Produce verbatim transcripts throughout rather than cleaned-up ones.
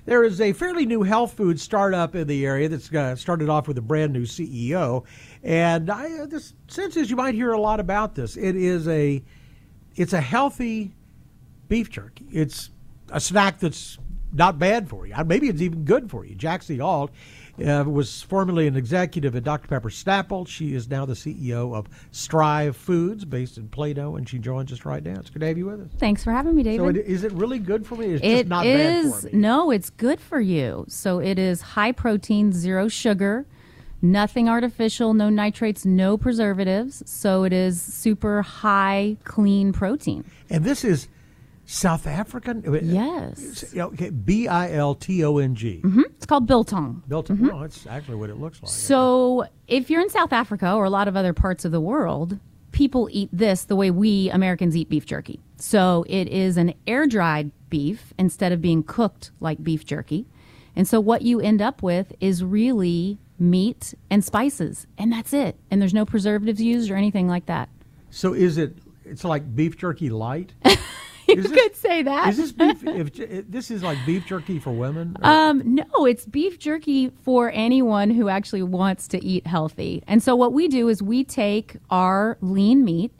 There is a fairly new health food startup in the area that's uh, started off with a brand new C E O, and I, uh, the sense is you might hear a lot about this. It is a, it's a healthy beef jerky. It's a snack that's not bad for you. Maybe it's even good for you. Jaxie Auld uh, was formerly an executive at Doctor Pepper Snapple. She is now the C E O of Strive Foods, based in Plano, and she joins us right now. It's good to have you with us. Thanks for having me, David. So it, is it really good for me? It's it just not is, bad for me. No, it's good for you. So it is high protein, zero sugar, nothing artificial, no nitrates, no preservatives. So it is super high, clean protein. And this is South African? Yes. Okay, B I L T O N G. Mm-hmm. It's called biltong. Biltong. Mm-hmm. Well, that's actually what it looks like. So if you're in South Africa or a lot of other parts of the world, people eat this the way we Americans eat beef jerky. So it is an air-dried beef instead of being cooked like beef jerky. And so what you end up with is really meat and spices, and that's it. And there's no preservatives used or anything like that. So is it, it's like beef jerky light? You is could this, say that. Is this beef, if, this is like beef jerky for women? Or? Um, no, it's beef jerky for anyone who actually wants to eat healthy. And so what we do is we take our lean meat,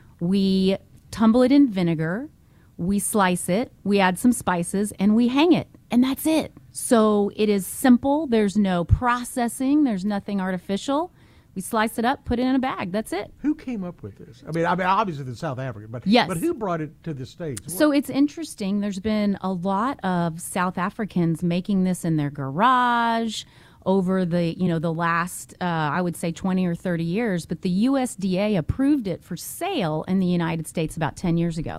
we tumble it in vinegar, we slice it, we add some spices, and we hang it. And that's it. So it is simple. There's no processing. There's nothing artificial. We slice it up, put it in a bag. That's it. Who came up with this? I mean, I mean, obviously it's South Africa, but yes. but who brought it to the States? So it's interesting. There's been a lot of South Africans making this in their garage over the, you know, the last, uh, I would say twenty or thirty years. But the U S D A approved it for sale in the United States about ten years ago.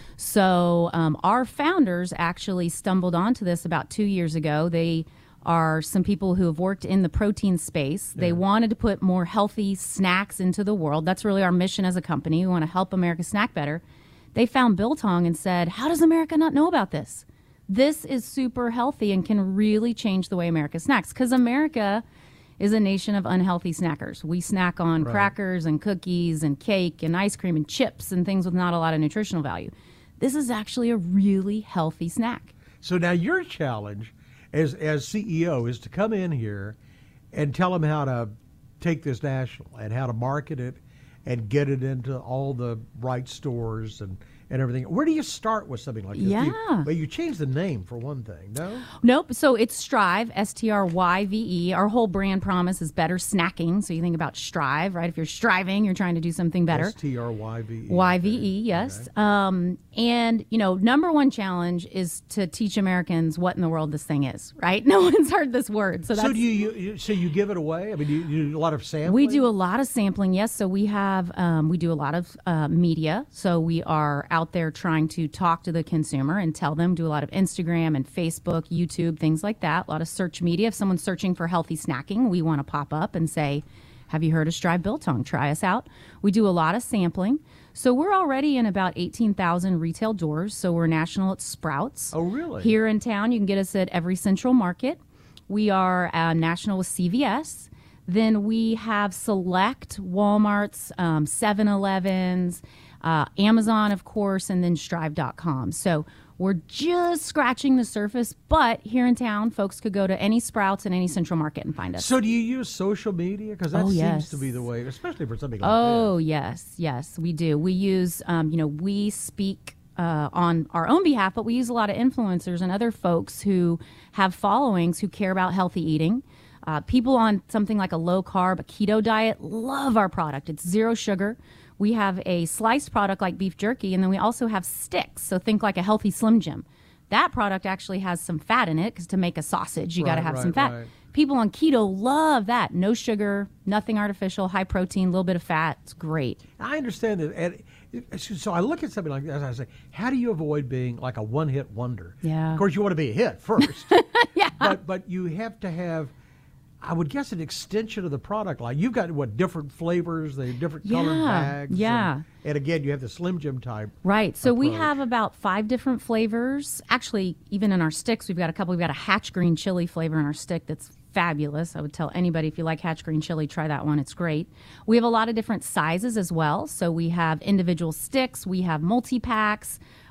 So um, our founders actually stumbled onto this about two years ago. They are some people who have worked in the protein space. They yeah. wanted to put more healthy snacks into the world. That's really our mission as a company. We want to help America snack better. They found biltong and said, how does America not know about this? This is super healthy and can really change the way America snacks, because America is a nation of unhealthy snackers. We snack on right. crackers and cookies and cake and ice cream and chips and things with not a lot of nutritional value. This is actually a really healthy snack. So now your challenge as as C E O is to come in here and tell them how to take this national and how to market it and get it into all the right stores and, and everything. Where do you start with something like this? Yeah. You, but you change the name for one thing, no? Nope. So it's Strive, S T R Y V E. Our whole brand promise is better snacking. So you think about strive, right? If you're striving, you're trying to do something better. S T R Y V E. Y V E, yes. Okay. Um, and, you know, number one challenge is to teach Americans what in the world this thing is, right? No one's heard this word. So, that's, so do you, you so you give it away? I mean, do you, you do a lot of sampling? We do a lot of sampling, yes. So we have, um, we do a lot of uh, media. So we are out there trying to talk to the consumer and tell them, do a lot of Instagram and Facebook, YouTube, things like that. A lot of search media. If someone's searching for healthy snacking, we want to pop up and say, have you heard of Strive Biltong? Try us out. We do a lot of sampling. So we're already in about eighteen thousand retail doors. So we're national at Sprouts. Oh, really? Here in town, you can get us at every Central Market. We are uh, national with C V S. Then we have select Walmarts, um, seven elevens, uh, Amazon, of course, and then strive dot com. So we're just scratching the surface, but here in town, folks could go to any Sprouts and any Central Market and find us. So do you use social media? Because that oh, seems yes. to be the way, especially for something like oh, this. Oh, yes, yes, we do. We use, um, you know, we speak uh, on our own behalf, but we use a lot of influencers and other folks who have followings who care about healthy eating. Uh, people on something like a low-carb, a keto diet love our product. It's zero sugar. We have a sliced product like beef jerky, and then we also have sticks. So think like a healthy Slim Jim. That product actually has some fat in it, because to make a sausage, you right, got to have right, some fat. Right. People on keto love that. No sugar, nothing artificial, high protein, a little bit of fat. It's great. I understand that. And it, so I look at something like that, and I say, how do you avoid being like a one-hit wonder? Yeah. Of course, you want to be a hit first. yeah. But, but you have to have, I would guess, an extension of the product line. You've got, what, different flavors, they have different yeah, colored bags. Yeah. And, and again, you have the Slim Jim type. Right. So approach. We have about five different flavors. Actually, even in our sticks, we've got a couple. We've got a hatch green chili flavor in our stick that's fabulous. I would tell anybody, if you like hatch green chili, try that one. It's great. We have a lot of different sizes as well. So we have individual sticks. We have multi-packs.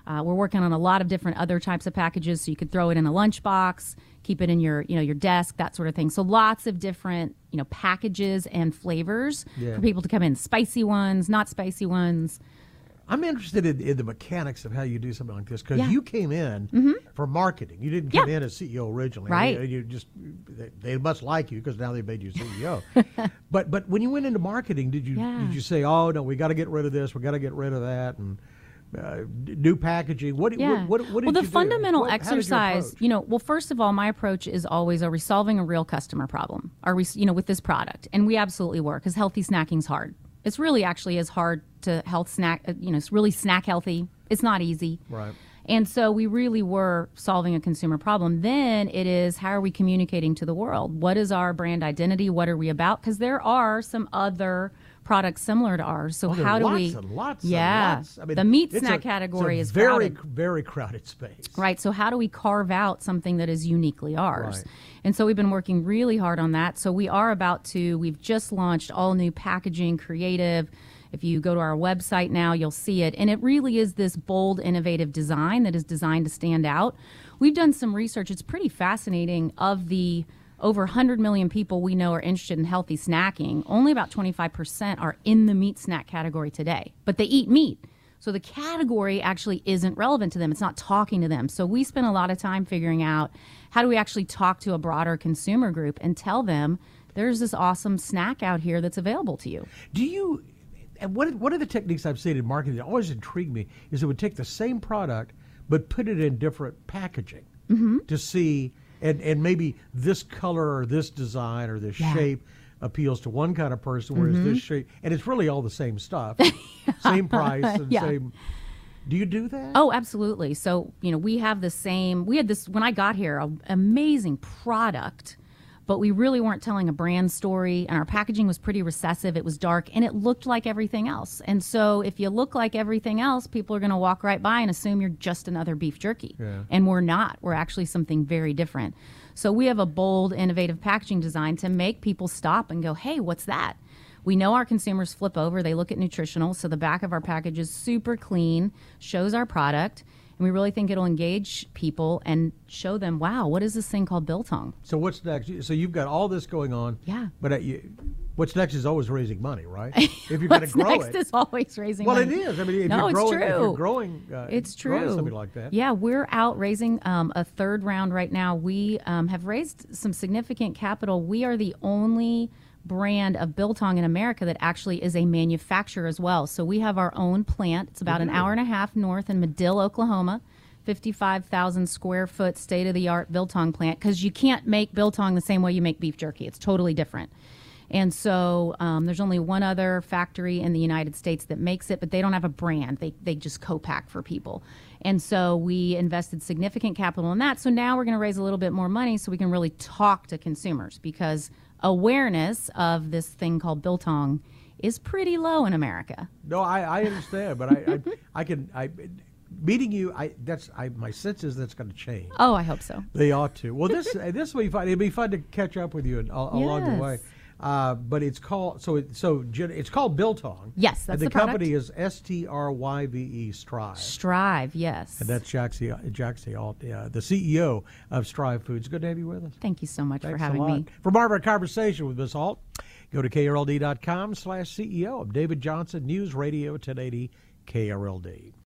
Uh, we're working on a lot of different other types of packages, so you could throw it in a lunchbox, keep it in your, you know, your desk, that sort of thing. So lots of different, you know, packages and flavors Yeah. for people to come in. Spicy ones, not spicy ones. I'm interested in, in the mechanics of how you do something like this because Yeah. you came in Mm-hmm. for marketing. You didn't come Yeah. in as C E O originally. Right. You, you just they, they must like you because now they made you C E O. but but when you went into marketing, did you Yeah. did you say, oh no, we got to get rid of this, we got to get rid of that, and uh, d- new packaging? What Yeah. what what, what did well, the you do? fundamental What- how did you exercise, approach? you know, well, first of all, my approach is always, are we solving a real customer problem? Are we, you know, with this product? And we absolutely were, because healthy snacking's hard. It's really actually is hard to health snack, uh, you know, it's really snack healthy. It's not easy. Right. And so we really were solving a consumer problem. Then it is, how are we communicating to the world? What is our brand identity? What are we about? Because there are some other products similar to ours. So Well, there are how do lots we? and lots yeah, and lots. I mean, the meat it's snack a- category it's is a very crowded. very crowded space. Right. So how do we carve out something that is uniquely ours? Right. And so we've been working really hard on that. So we are about to, we've just launched all new packaging, creative. If you go to our website now, you'll see it. And it really is this bold, innovative design that is designed to stand out. We've done some research. It's pretty fascinating. Of the over one hundred million people we know are interested in healthy snacking, only about twenty-five percent are in the meat snack category today. But they eat meat. So the category actually isn't relevant to them. It's not talking to them. So we spend a lot of time figuring out, how do we actually talk to a broader consumer group and tell them there's this awesome snack out here that's available to you. Do you? And one of, one of the techniques I've seen in marketing that always intrigued me is it would take the same product but put it in different packaging Mm-hmm. to see, and, and maybe this color or this design or this Yeah. shape appeals to one kind of person, whereas Mm-hmm. this shape, and it's really all the same stuff, same price and Yeah. same. Do you do that? Oh, absolutely. So, you know, we have the same, we had this, when I got here, an amazing product, but we really weren't telling a brand story, and our packaging was pretty recessive. It was dark, and it looked like everything else. And so if you look like everything else, people are going to walk right by and assume you're just another beef jerky. Yeah. And we're not. We're actually something very different. So we have a bold, innovative packaging design to make people stop and go, hey, what's that? We know our consumers flip over. They look at nutritional. So the back of our package is super clean, shows our product. And we really think it'll engage people and show them, wow, what is this thing called biltong? So what's next? So you've got all this going on. Yeah. But uh, you, what's next is always raising money, right? If you're going to What's grow next it. is always raising Well, money. it is. I mean, if No, you're it's growing, if you're true. growing, uh, It's growing true. something like that. Yeah, we're out raising um, a third round right now. We um, have raised some significant capital. We are the only brand of biltong in America that actually is a manufacturer as well. So we have our own plant. It's about an hour and a half north in Medill, Oklahoma. fifty-five thousand square foot state-of-the-art biltong plant, because you can't make biltong the same way you make beef jerky. It's totally different. And so um, there's only one other factory in the United States that makes it, but they don't have a brand. They, they just co-pack for people. And so we invested significant capital in that. So now we're going to raise a little bit more money so we can really talk to consumers, because awareness of this thing called biltong is pretty low in America. No, I, I understand, but I, I, I can. I meeting you. I that's I my sense is that's going to change. Oh, I hope so. They ought to. Well, this this will be fun. It'd be fun to catch up with you and, al- along the Yes. way. Uh, but it's called so it, so Jen- it's called Biltong. Yes, that's and the, the product. company is S T R Y V E Strive. Strive, yes. And that's Jaxie, Jaxie Alt, uh, the C E O of Strive Foods. Good to have you with us. Thank you so much Thanks for having a lot. me. For more of our conversation with Miss Alt, go to K R L D dot com slash C E O. I'm David Johnson, News Radio ten eighty K R L D.